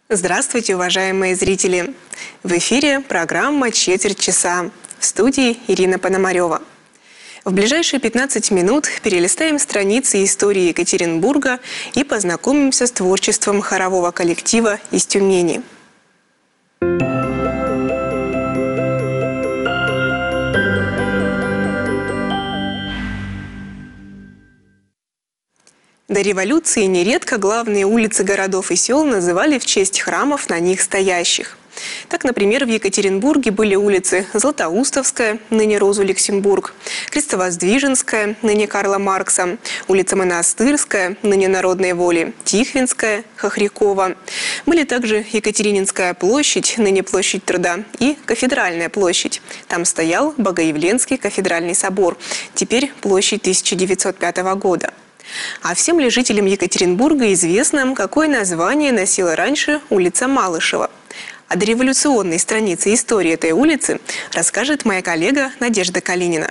Здравствуйте, уважаемые зрители! В эфире программа «Четверть часа». В студии Ирина Пономарева. В ближайшие 15 минут перелистаем страницы истории Екатеринбурга и познакомимся с творчеством хорового коллектива из Тюмени. До революции нередко главные улицы городов и сел называли в честь храмов на них стоящих. Так, например, в Екатеринбурге были улицы Златоустовская, ныне Розу Люксембург, Крестовоздвиженская, ныне Карла Маркса, улица Монастырская, ныне Народной Воли, Тихвинская, Хохрякова. Были также Екатерининская площадь, ныне Площадь Труда, и Кафедральная площадь. Там стоял Богоявленский кафедральный собор, теперь площадь 1905 года. А всем ли жителям Екатеринбурга известно, какое название носила раньше улица Малышева? О дореволюционной странице истории этой улицы расскажет моя коллега Надежда Калинина.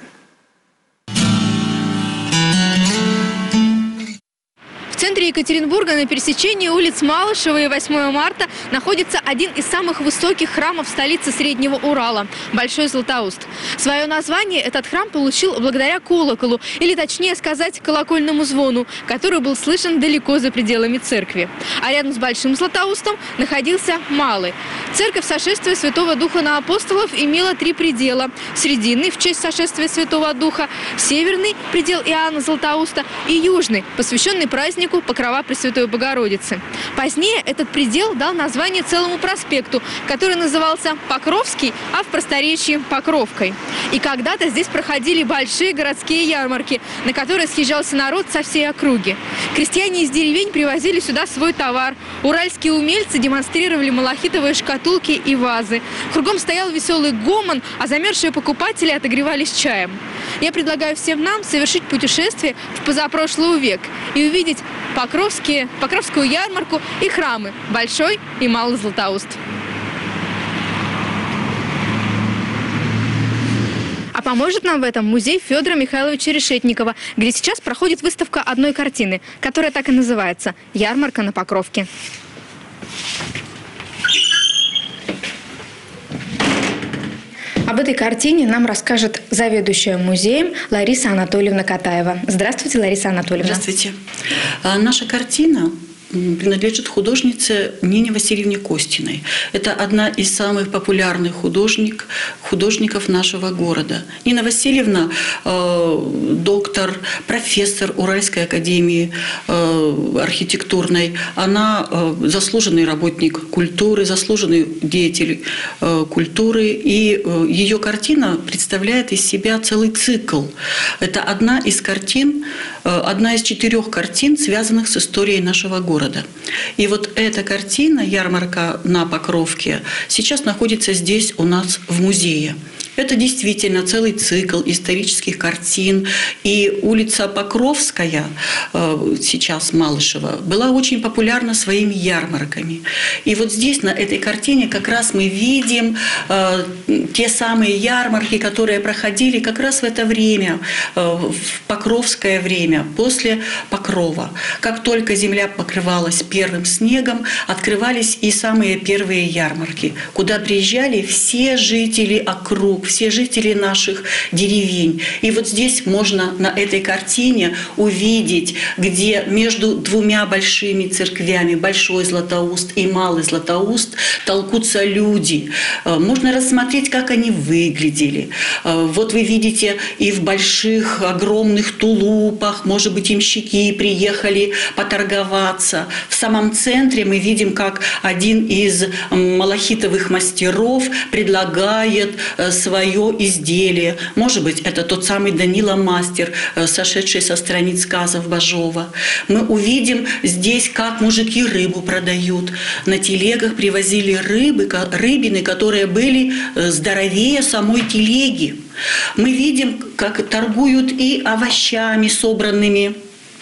В центре Екатеринбурга на пересечении улиц Малышева и 8 марта находится один из самых высоких храмов столицы Среднего Урала – Большой Златоуст. Свое название этот храм получил благодаря колоколу, или точнее сказать, колокольному звону, который был слышен далеко за пределами церкви. А рядом с Большим Златоустом находился Малый. Церковь сошествия Святого Духа на апостолов имела три предела – срединный в честь сошествия Святого Духа, северный предел Иоанна Златоуста и южный, посвященный празднику Покрова Пресвятой Богородицы. Позднее этот предел дал название целому проспекту, который назывался Покровский, а в просторечии Покровкой. И когда-то здесь проходили большие городские ярмарки, на которые съезжался народ со всей округи. Крестьяне из деревень привозили сюда свой товар. Уральские умельцы демонстрировали малахитовые шкатулки и вазы. Кругом стоял веселый гомон, а замерзшие покупатели отогревались чаем. Я предлагаю всем нам совершить путешествие в позапрошлый век и увидеть Покровскую ярмарку и храмы Большой и Малый Златоуст. А поможет нам в этом музей Федора Михайловича Решетникова, где сейчас проходит выставка одной картины, которая так и называется «Ярмарка на Покровке». Об этой картине нам расскажет заведующая музеем Лариса Анатольевна Катаева. Здравствуйте, Лариса Анатольевна. Здравствуйте. Наша картина принадлежит художнице Нине Васильевне Костиной. Это одна из самых популярных художников нашего города. Нина Васильевна доктор, профессор Уральской академии архитектурной. Она заслуженный работник культуры, заслуженный деятель культуры. И ее картина представляет из себя целый цикл. Это одна из картин, одна из 4 картин, связанных с историей нашего города. И вот эта картина «Ярмарка на Покровке» сейчас находится здесь у нас в музее. Это действительно целый цикл исторических картин. И улица Покровская, сейчас Малышева, была очень популярна своими ярмарками. И вот здесь, на этой картине, как раз мы видим те самые ярмарки, которые проходили как раз в это время, в покровское время, после Покрова. Как только земля покрывалась первым снегом, открывались и самые первые ярмарки, куда приезжали все жители округ, все жители наших деревень. И вот здесь можно на этой картине увидеть, где между двумя большими церквями, Большой Златоуст и Малый Златоуст, толкутся люди. Можно рассмотреть, как они выглядели. Вот вы видите и в больших, огромных тулупах, может быть, имщики приехали поторговаться. В самом центре мы видим, как один из малахитовых мастеров предлагает свое изделие. Может быть, это тот самый Данила Мастер, сошедший со страниц сказов Бажова. Мы увидим здесь, как мужики рыбу продают. На телегах привозили рыбины, которые были здоровее самой телеги. Мы видим, как торгуют и овощами, собранными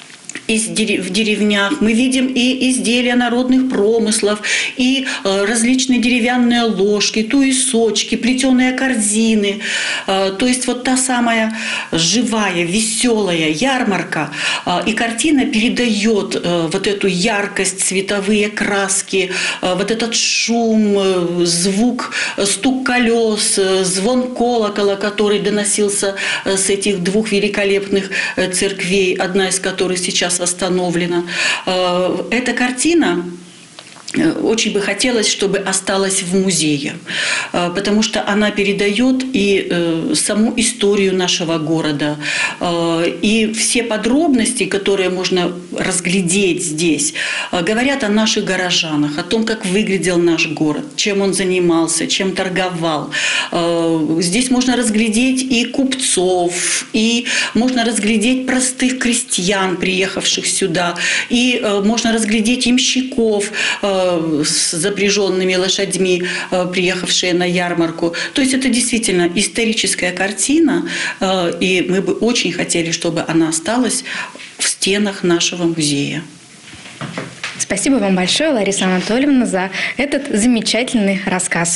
в деревнях, мы видим и изделия народных промыслов, и различные деревянные ложки, туесочки, плетеные корзины. То есть вот та самая живая, веселая ярмарка. И картина передает вот эту яркость, цветовые краски, вот этот шум, звук, стук колес, звон колокола, который доносился с этих двух великолепных церквей, одна из которых сейчас восстановлена. Эта картина очень бы хотелось, чтобы осталась в музее, потому что она передает и саму историю нашего города, и все подробности, которые можно разглядеть здесь, говорят о наших горожанах, о том, как выглядел наш город, чем он занимался, чем торговал. Здесь можно разглядеть и купцов, и можно разглядеть простых крестьян, приехавших сюда, и можно разглядеть ямщиков, с запряженными лошадьми, приехавшие на ярмарку. То есть это действительно историческая картина, и мы бы очень хотели, чтобы она осталась в стенах нашего музея. Спасибо вам большое, Лариса Анатольевна, за этот замечательный рассказ.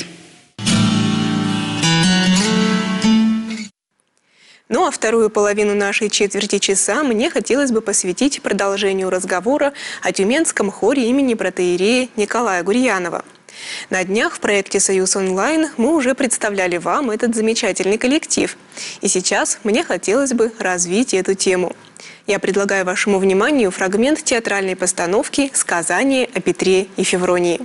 Ну а вторую половину нашей четверти часа мне хотелось бы посвятить продолжению разговора о Тюменском хоре имени протоиерея Николая Гурьянова. На днях в проекте «Союз онлайн» мы уже представляли вам этот замечательный коллектив. И сейчас мне хотелось бы развить эту тему. Я предлагаю вашему вниманию фрагмент театральной постановки «Сказание о Петре и Февронии».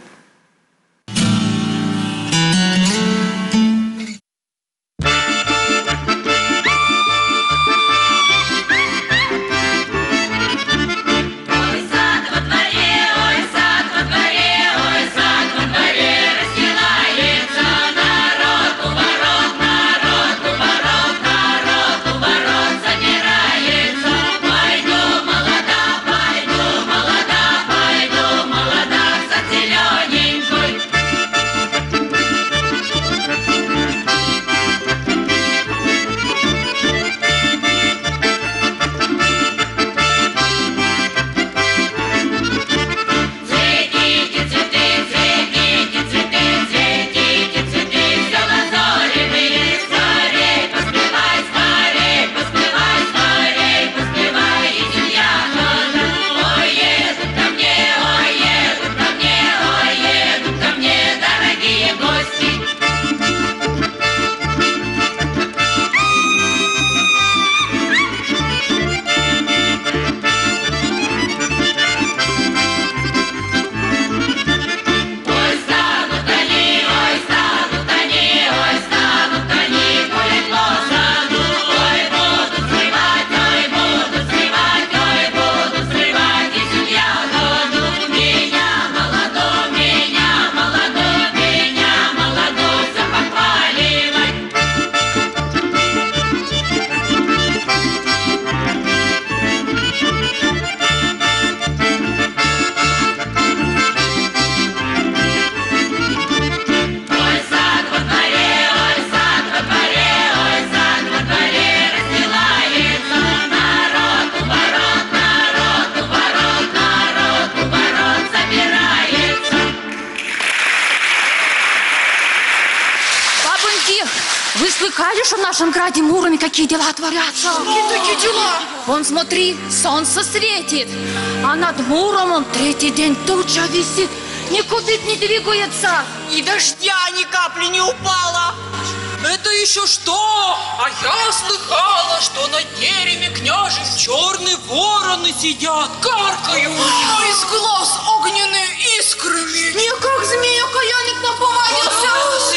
Вы слыхали, что в нашем граде Муроме какие дела творятся? Какие такие дела? Вон, смотри, солнце светит, а над Муромом третий день туча висит, никуда не двигается. И дождя ни капли не упало. Это еще что? А я слыхала, что на дереве княжих черные вороны сидят, каркают. А из глаз огненные искрами. Не как змея каяник наповадился.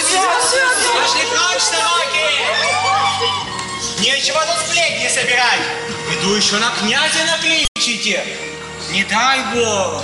Пошли прочь, собаки! Нечего тут сплетни собирать. Иду еще на князя накличите. Не дай бог.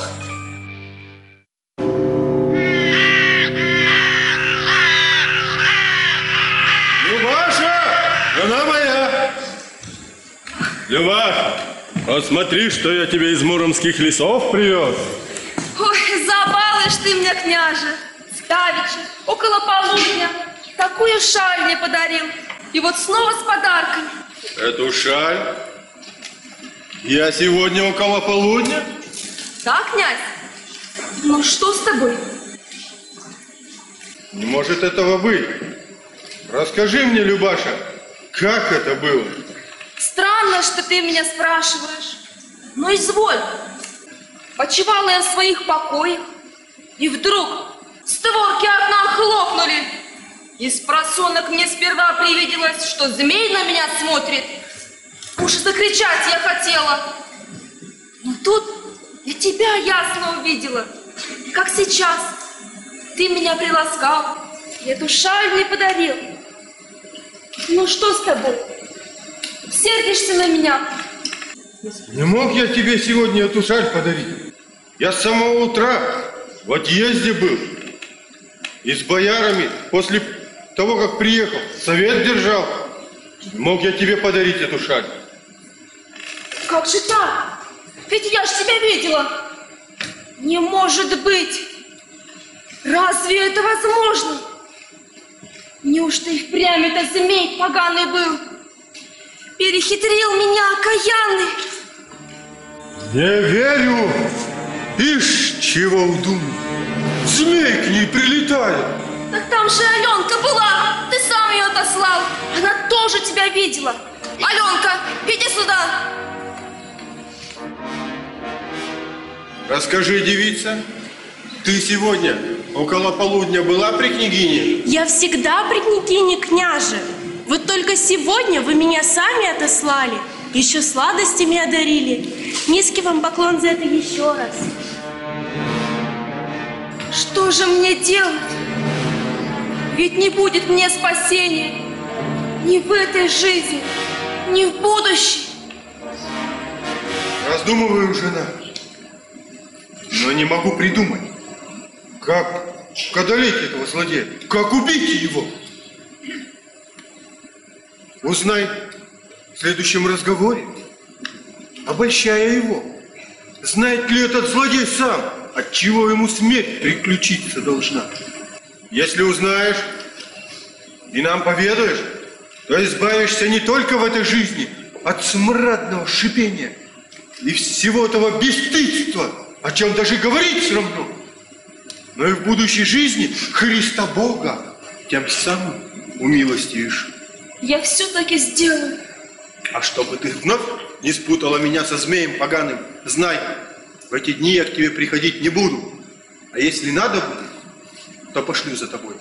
Жена моя! Любаша, посмотри, что я тебе из муромских лесов привез. Ой, забалуешь ты меня, княже. Давеча, около полудня, такую шаль мне подарил. И вот снова с подарками. Эту шаль Я сегодня около полудня? Да, князь? Ну что с тобой? Не может этого быть. Расскажи мне, Любаша, как это было? Странно, что ты меня спрашиваешь. Ну, изволь. Почивала я в своих покоях, и вдруг створки окна хлопнули. Из просонок мне сперва привиделось, что змей на меня смотрит. Уж закричать я хотела. Но тут я тебя ясно увидела, как сейчас. Ты меня приласкал, и эту шаль мне подарил. Ну что с тобой? Сердишься на меня? Не мог я тебе сегодня эту шаль подарить. Я с самого утра в отъезде был. И с боярами после того, как приехал, совет держал. Не мог я тебе подарить эту шаль. Как же так? Ведь я ж тебя видела. Не может быть. Разве это возможно? Неужто и впрямь это змей поганый был? Перехитрил меня окаянный. Не верю. Ишь, чего удумал. Змей к ней прилетает. Так там же Аленка была. Ты сам ее отослал. Она тоже тебя видела. Аленка, иди сюда. Расскажи, девица, ты сегодня около полудня была при княгине? Я всегда при княгине, княже. Вот только сегодня вы меня сами отослали. Еще сладостями одарили. Низкий вам поклон за это еще раз. Что же мне делать? Ведь не будет мне спасения ни в этой жизни, ни в будущем. Раздумываю, жена, но не могу придумать, как одолеть этого злодея, как убить его. Узнай в следующем разговоре, обольщая его, знает ли этот злодей сам, от чего ему смерть приключиться должна. Если узнаешь и нам поведаешь, то избавишься не только в этой жизни от смрадного шипения и всего этого бесстыдства, о чем даже говорить срамно, но и в будущей жизни Христа Бога тем самым умилостивишь. Я все-таки сделаю. А чтобы ты вновь не спутала меня со змеем поганым, знай, в эти дни я к тебе приходить не буду. А если надо будет, то пошлю за тобой.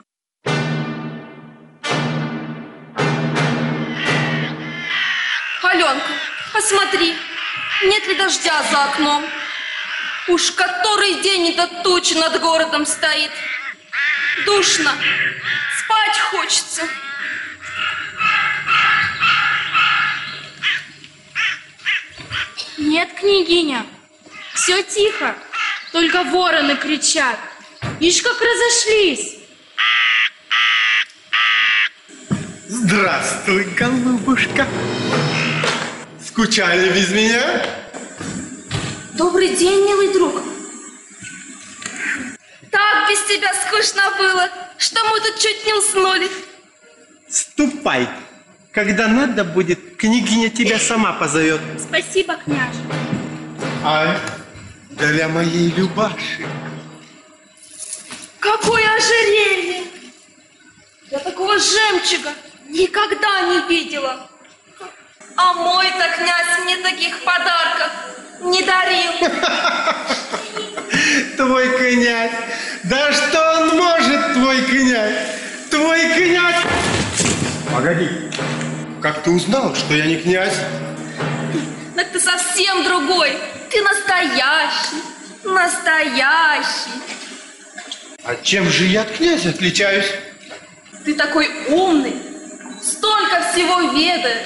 Аленка, посмотри, нет ли дождя за окном? Уж который день эта туча над городом стоит. Душно, спать хочется. Нет, княгиня, все тихо, только вороны кричат. Ишь, как разошлись. Здравствуй, голубушка. Скучали без меня? Добрый день, милый друг. Так без тебя скучно было, что мы тут чуть не уснули. Ступай. Когда надо будет, княгиня тебя сама позовет. Спасибо, княже. Ай, для моей Любаши. Какое ожерелье! Я такого жемчуга никогда не видела. А мой-то князь мне таких подарков не дарил. Твой князь. Да что он может, твой князь? Твой князь. Погоди. Как ты узнал, что я не князь? Так ты совсем другой. Ты настоящий. Настоящий. А чем же я от князя отличаюсь? Ты такой умный. Столько всего ведаешь.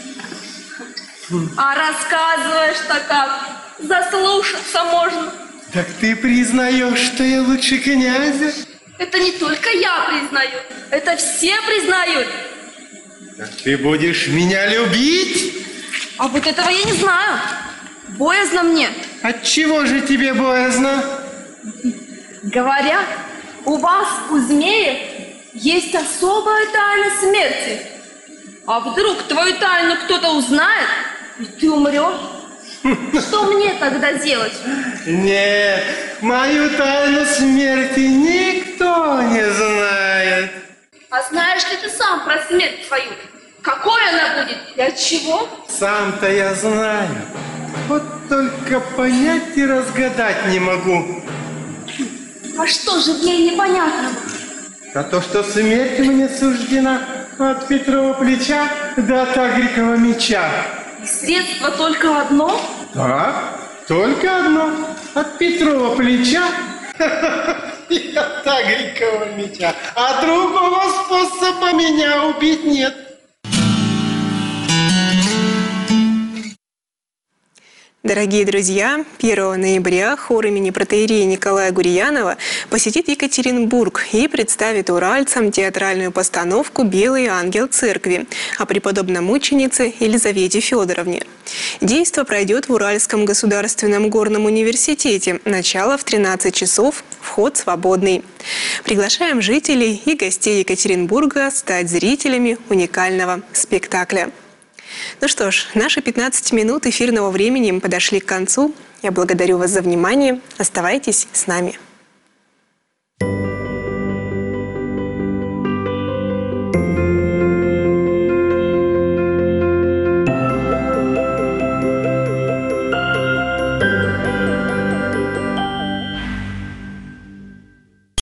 А рассказываешь-то как? Заслушаться можно. Так ты признаешь, что я лучше князя? Это не только я признаю. Это все признают. Так ты будешь меня любить? А вот этого я не знаю. Боязно мне. Отчего же тебе боязно? Говорят, у вас, у змеев, есть особая тайна смерти. А вдруг твою тайну кто-то узнает, и ты умрешь? Что мне тогда делать? Нет, мою тайну смерти никто не знает. А знаешь ли ты сам про смерть твою? Какой она будет и от чего? Сам-то я знаю. Вот только понять и разгадать не могу. А что же в ней непонятного? А то, что смерть мне суждена от Петрова плеча до Тагрикова меча. И средство только одно? Да, только одно. От Петрова плеча и от Тагрикова меча. А другого способа меня убить нет. Дорогие друзья, 1 ноября хор имени протоиерея Николая Гурьянова посетит Екатеринбург и представит уральцам театральную постановку «Белый ангел церкви» о преподобно-мученице Елизавете Федоровне. Действо пройдет в Уральском государственном горном университете. Начало в 13 часов, вход свободный. Приглашаем жителей и гостей Екатеринбурга стать зрителями уникального спектакля. Ну что ж, наши 15 минут эфирного времени подошли к концу. Я благодарю вас за внимание. Оставайтесь с нами.